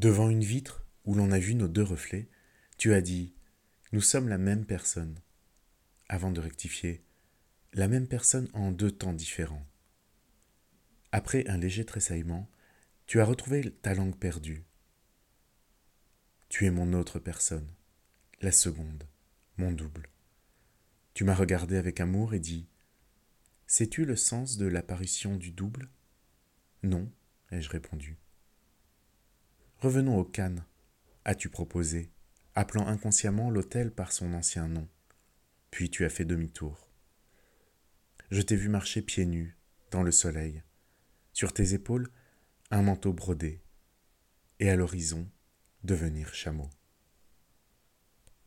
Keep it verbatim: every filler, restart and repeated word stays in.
Devant une vitre où l'on a vu nos deux reflets, tu as dit « Nous sommes la même personne », avant de rectifier « La même personne en deux temps différents ». Après un léger tressaillement, tu as retrouvé ta langue perdue. Tu es mon autre personne, la seconde, mon double. Tu m'as regardé avec amour et dit « Sais-tu le sens de l'apparition du double ?»« Non, ai-je répondu. »« Revenons au Cannes, as-tu proposé, appelant inconsciemment l'hôtel par son ancien nom. Puis tu as fait demi-tour. Je t'ai vu marcher pieds nus, dans le soleil, sur tes épaules, un manteau brodé, et à l'horizon, devenir chameau.